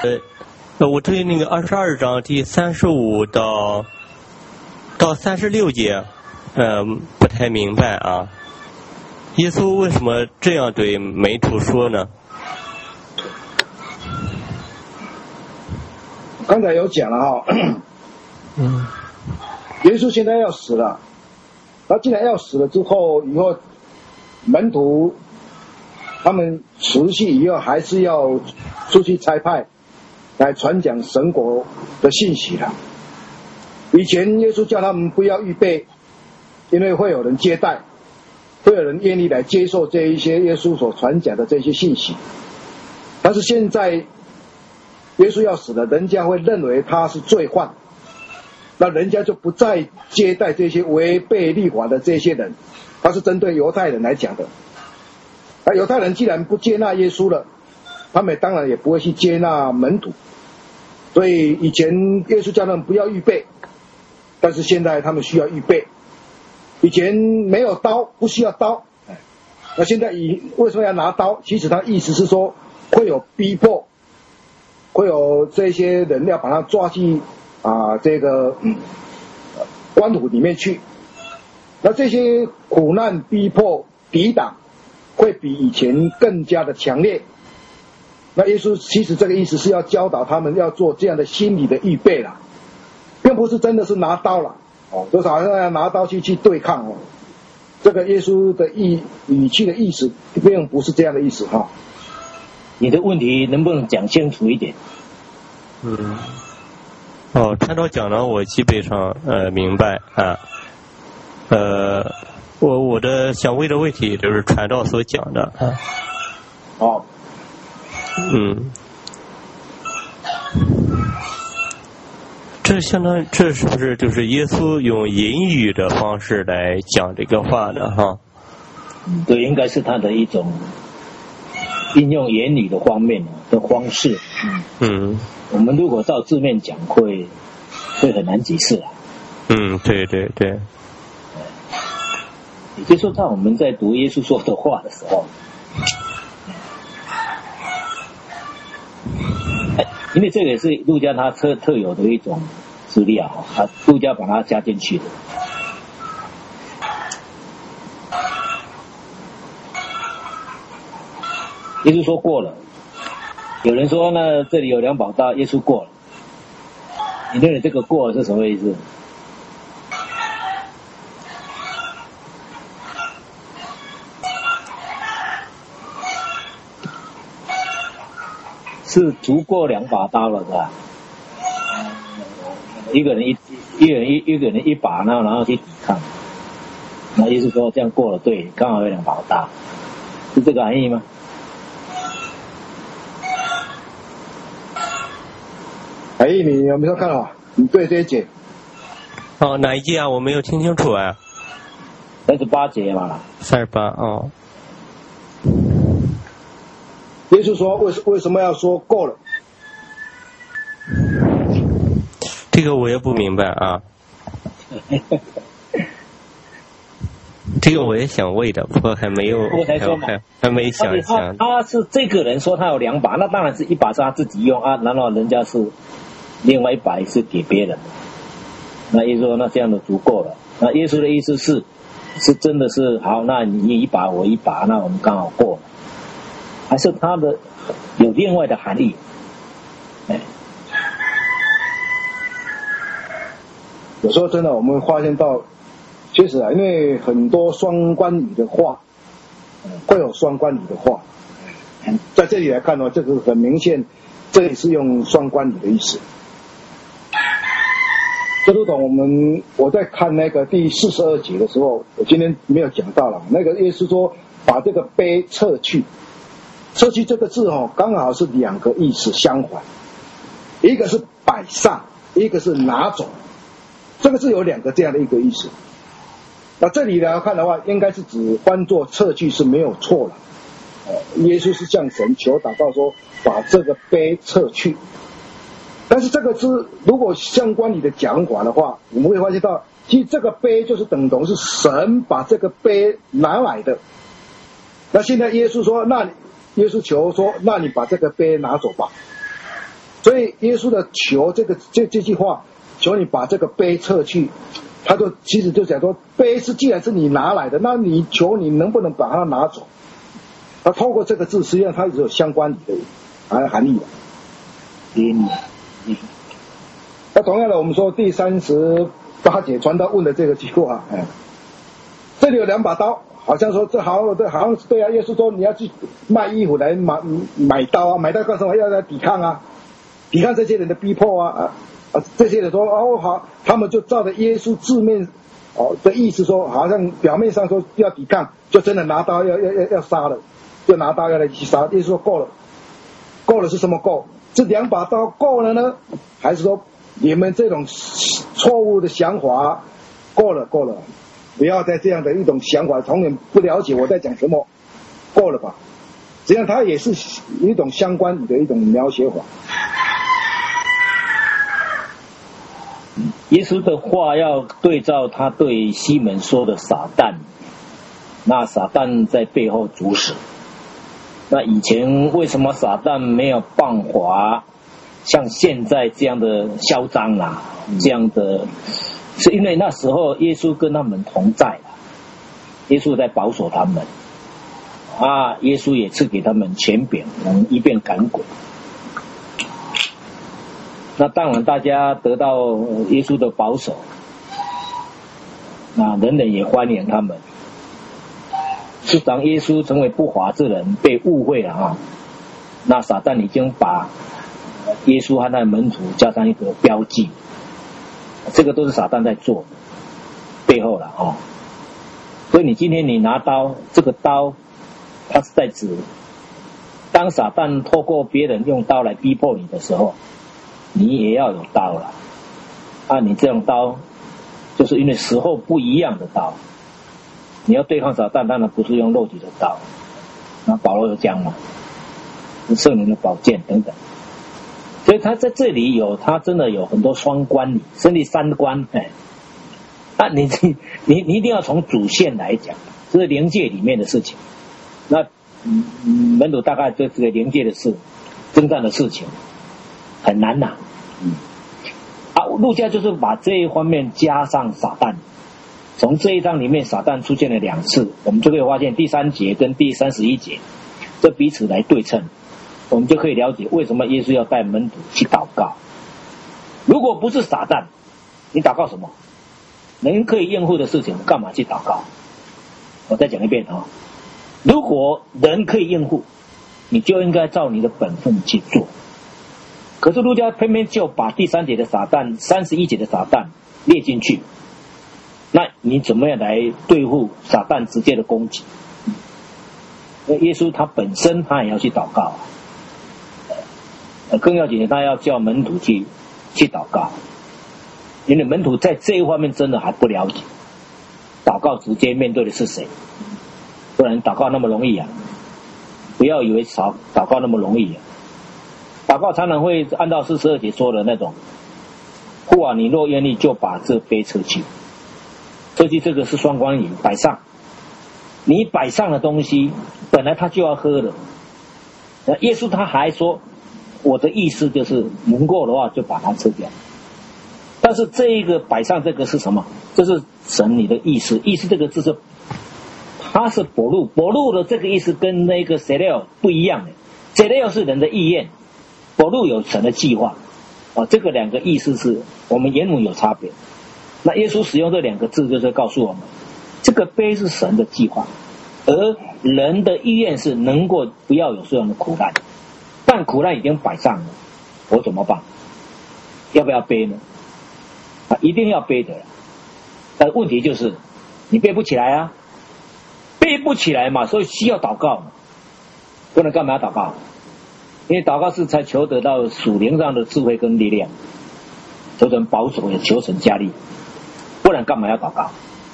我对那个22章第35到36节，不太明白啊。耶稣为什么这样对门徒说呢？ 刚才有讲了哈，耶稣现在要死了，他既然要死了之后，以后门徒他们除夕以后还是要出去差派来传讲神国的信息了。以前耶稣叫他们不要预备，因为会有人接待，会有人愿意来接受这一些耶稣所传讲的这些信息。但是现在耶稣要死了，人家会认为他是罪犯，那人家就不再接待这些违背律法的这些人。他是针对犹太人来讲的。那犹太人既然不接纳耶稣了，他们当然也不会去接纳门徒。所以以前耶稣叫他们不要预备，但是现在他们需要预备。以前没有刀，不需要刀，那现在为什么要拿刀？其实他意思是说会有逼迫，会有这些人要把他抓去这个官府里面去。那这些苦难逼迫抵挡会比以前更加的强烈。那耶稣其实这个意思是要教导他们要做这样的心理的预备了，并不是真的是拿刀了就是好像要拿刀去对抗这个耶稣的语气的意思并不是这样的意思哈。 你的问题能不能讲清楚一点？ 传道讲了，我基本上明白啊。我的想问的问题就是传道所讲的啊。这相当于这是不是就是耶稣用隐语的方式来讲这个话的哈？ 对，应该是他的一种应用言语的方面的方式。我们如果照字面讲会很难解释对对对。 也就是说，当我们在读耶稣说的话的时候，因为这个也是路加他特有的一种资料路加把它加进去的。耶稣说过了，有人说呢，这里有2把刀，耶稣过了。你认为这个过了是什么意思？是足够2把刀了，是吧？一个人一把呢，然后去抵抗。那意思说这样过了，对，刚好有2把刀，是这个含义吗？ 你有没有看好？你对这一节？ 哪一节啊？我没有听清楚啊。 38节嘛。 38 耶稣说为什么要说够了？ 这个我也不明白啊。这个我也想问的，不过还没有，还没想。 他是这个人说他有2把，那当然是1把是他自己用然后人家是另外1把是给别人。那耶稣说那这样的足够了。那耶稣的意思是真的是好，那你1把我1把，那我们刚好过了。还是它的有另外的含义？ 有时候真的我们发现到，确实因为很多双关语的话，会有双关语的话，在这里来看这个很明显，这里是用双关语的意思。这如同我在看那个第42节的时候，我今天没有讲到了，那个耶稣说把这个杯撤去。撤去这个字刚好是2个意思相反，一个是摆上，一个是拿走，这个是有2个这样的一个意思。那这里来看的话，应该是指翻作撤去是没有错了。耶稣是向神求祷告说把这个杯撤去。但是这个字如果相关你的讲法的话，我们会发现到，其实这个杯就是等同是神把这个杯拿来的。那现在耶稣说，耶稣求说，那你把这个杯拿走吧。 所以耶稣的求这句话，求你把这个杯撤去，他就其实就讲说，杯既然是你拿来的，那你求你能不能把它拿走？他透过这个字，实际上它是有相关的含义的。那同样的，我们说第38节传道问的这个句话，这里有2把刀，好像说这好像是对啊。耶稣说你要去卖衣服来买刀啊，买刀干什么？要来抵抗啊，抵抗这些人的逼迫啊。这些人说哦好，他们就照着耶稣字面的意思说，好像表面上说要抵抗，就真的拿刀要杀了，就拿刀要来去杀。耶稣说够了，够了是什么够？这2把刀够了呢，还是说你们这种错误的想法够了？不要再这样的一种想法，永远不了解我在讲什么，够了吧？实际上它也是一种相关的一种描写法。 耶稣的话要对照他对西门说的撒旦，那撒旦在背后主使。那以前为什么撒旦没有办法像现在这样的嚣张这样的，是因为那时候耶稣跟他们同在耶稣在保守他们耶稣也赐给他们权柄，能一边赶鬼。那当然大家得到耶稣的保守，那人人也欢迎他们。是当耶稣成为不法之人，被误会了那撒旦已经把耶稣和他的门徒加上一个标记，这个都是撒旦在做背后了所以你今天你拿刀，这个刀它是在指，当撒旦透过别人用刀来逼迫你的时候，你也要有刀了你这种刀就是因为时候不一样的刀。你要对抗撒旦，当然不是用肉体的刀，那保罗有讲嘛，圣灵的宝剑等等。所以他在这里他真的有很多双关理，甚至3关你一定要从主线来讲，这是灵界里面的事情。那门徒大概对这个灵界的事、征战的事情很难路加就是把这一方面加上撒旦。从这一章里面撒旦出现了2次，我们就可以发现第3节跟第31节这彼此来对称，我们就可以了解为什么耶稣要带门徒去祷告。如果不是撒旦，你祷告什么？人可以应付的事情干嘛去祷告？我再讲一遍如果人可以应付，你就应该照你的本分去做。可是路加偏偏就把第3节的撒旦、31节的撒旦列进去，那你怎么样来对付撒旦直接的攻击？耶稣他本身他也要去祷告更要紧的，他要叫门徒去祷告，因为门徒在这一方面真的还不了解，祷告直接面对的是谁？不然祷告那么容易不要以为祷告那么容易祷告常常会按照42节说的那种，父你若愿意就把这杯撤去。撤去这个是双关语，摆上，你摆上的东西本来他就要喝的。耶稣他还说，我的意思就是能够的话就把它吃掉。但是这一个摆上这个是什么？这是神你的意思，意思这个字是，它是伯路的这个意思跟那个 Celeo 不一样的。Celeo 是人的意愿，伯路有神的计划这个2个意思是我们原文有差别。那耶稣使用这2个字就是告诉我们，这个杯是神的计划，而人的意愿是能够不要有这样的苦难，但苦难已经摆上了，我怎么办？要不要背呢？一定要背的。但问题就是你背不起来背不起来嘛，所以需要祷告嘛。不能干嘛要祷告？因为祷告是才求得到属灵上的智慧跟力量，求神保守也求神加力，不然干嘛要祷告？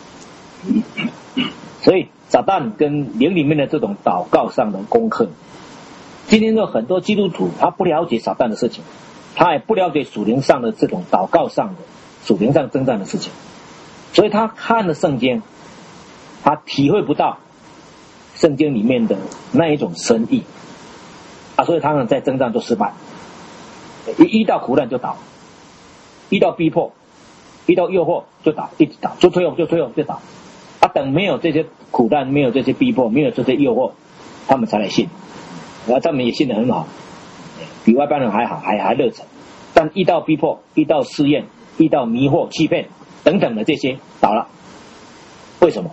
所以撒旦跟灵里面的这种祷告上的功课，今天有很多基督徒他不了解撒旦的事情，他也不了解属灵上的这种祷告上的属灵上征战的事情，所以他看了圣经，他体会不到圣经里面的那一种深意所以他们在征战都失败。 一遇到苦难就倒，遇到逼迫，遇到诱惑就倒，一直倒，就退后就倒。等没有这些苦难，没有这些逼迫，没有这些诱惑，他们才来信。他们也信得很好，比外邦人还好，还热忱。但遇到逼迫，遇到试验，遇到迷惑、欺骗等等的这些倒了。为什么？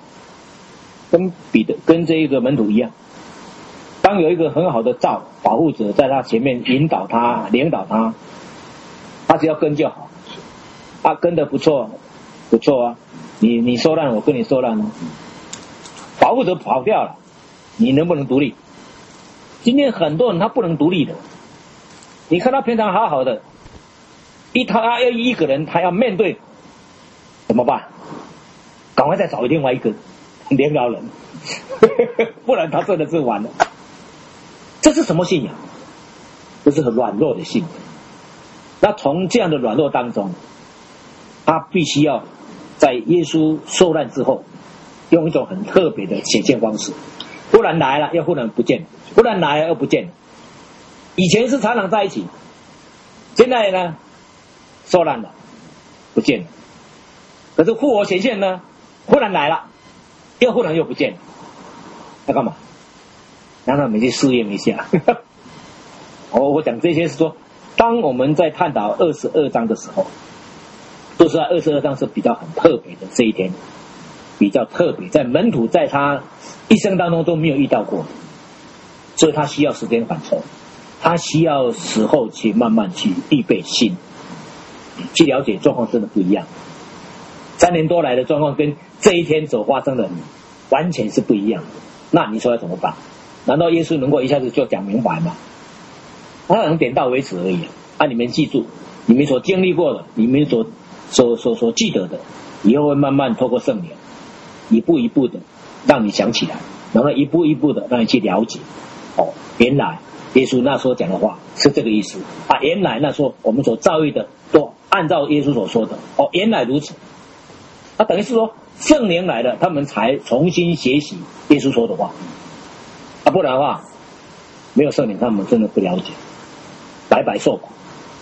跟这一个门徒一样，当有一个很好的保护者在他前面引导他、领导他，他只要跟就好。跟得不错啊，你受难，我跟你受难哦。保护者跑掉了，你能不能独立？今天很多人他不能独立的，你看他平常好好的，他要一个人，他要面对，怎么办？赶快再找另外一个领导人，不然他真的是完了。这是什么信仰？这是很软弱的信仰。那从这样的软弱当中，他必须要在耶稣受难之后，用一种很特别的显现方式，忽然来了又忽然不见了，忽然来了又不见了。以前是常常在一起，现在呢受难了不见了。可是复活显现呢，忽然来了又忽然又不见了。要干嘛？让他们去试验一下。我讲这些是说，当我们在探讨22章的时候，说实话22章是比较很特别的，这一天比较特别，在门徒在他一生当中都没有遇到过，所以他需要时间缓冲，他需要时候去慢慢去预备心，去了解状况真的不一样。3年多来的状况跟这一天所发生的完全是不一样的。那你说要怎么办？难道耶稣能够一下子就讲明白吗？他能点到为止而已。你们记住，你们所经历过的，你们所记得的，以后会慢慢透过圣灵，一步一步的让你想起来，然后一步一步的让你去了解。原来耶稣那时候讲的话是这个意思原来那时候我们所遭遇的都按照耶稣所说的原来如此。等于是说圣灵来了，他们才重新学习耶稣说的话。不然的话，没有圣灵，他们真的不了解，白白受苦，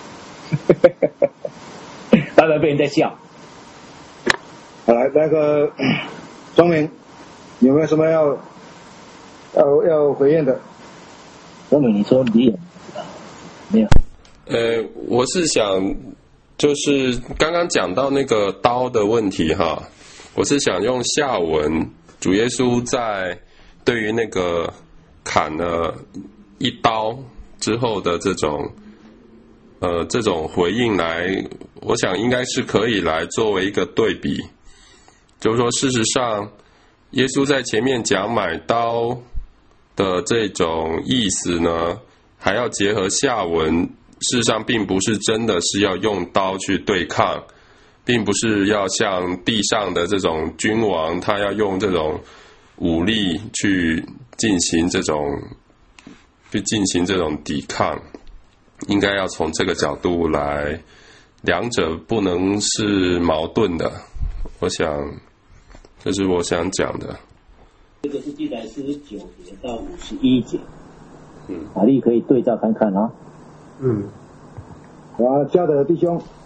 白白被人在笑。 好，来那个庄明，有没有什么要回应的？ 庄明，你说你有没有？ 我是想，就是刚刚讲到那个刀的问题哈，我是想用下文主耶稣在对于那个砍了一刀之后的这种回应来，我想应该是可以来作为一个对比。就是说事实上耶稣在前面讲买刀的这种意思呢，还要结合下文，事实上并不是真的是要用刀去对抗，并不是要像地上的这种君王他要用这种武力去进行这种抵抗，应该要从这个角度来，两者不能是矛盾的。我想这是我想讲的。 这个是记载49节到51节，法律可以对照看看啊。 好，家的弟兄。